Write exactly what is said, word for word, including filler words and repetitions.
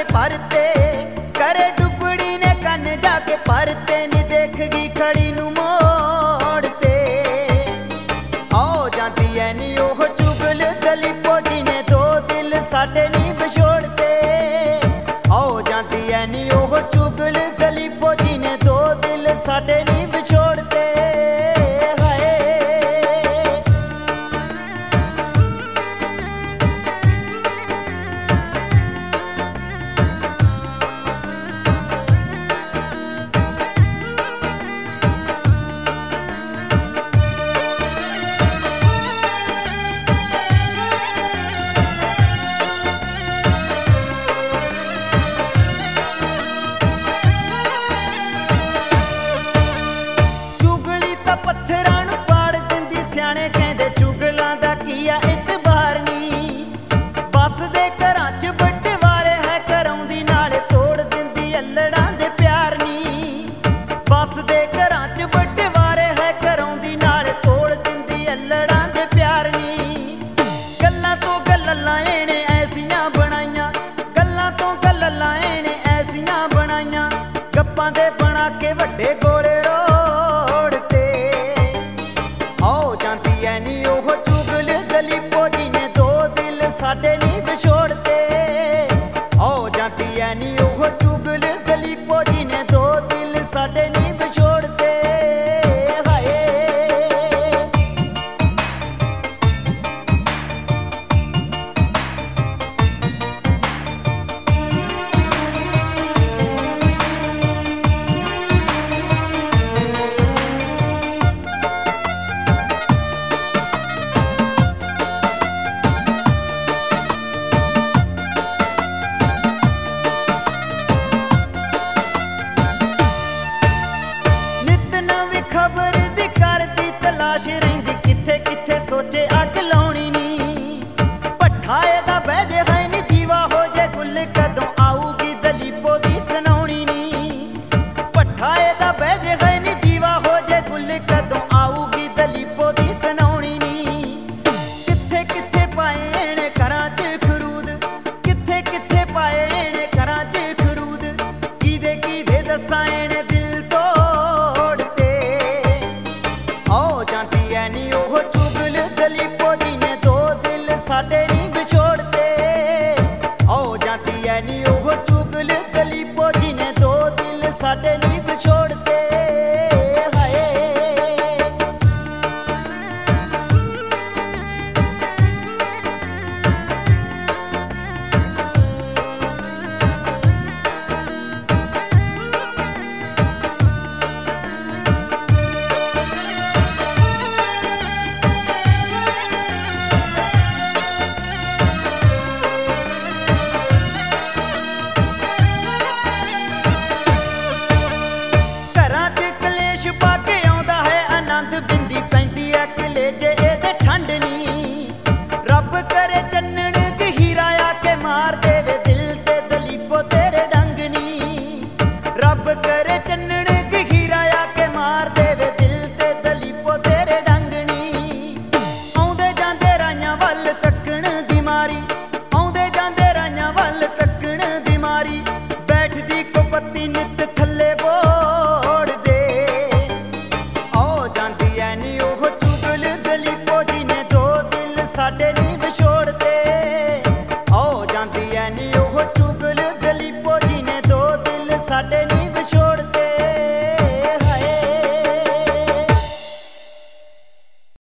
जाके भरते, करे डुबड़ी ने कन जाके भरते, नी देख गई खड़ी नू मोड़ते। आओ जाती है नी ओह चुगल दलीपो जी ने दो दिल साडे नी विछोड़ते। आओ जाती है नी ओह चुगल दलीपो जी ने दो दिल साडे नी विछोड़ते। पत्थरां नूं पाड़ दिंदी, सियाणे कहंदे चुगलां दा कीआ इतबार नी। बसदे घरां च बंटवारे है, कराउंदी नाल तोड़ दिंदी अल्लड़ां दे प्यार नी। बसदे घरां च बंटवारे है, कराउंदी नाल तोड़ दिंदी अल्लड़ां दे प्यार नी। गल्लां तो गल्लां इहने ऐसियां बनाईयां, गल्लां तो गल्लां इहने ऐसियां बनाईयां, गप्पां दे बना के वड्डे गोले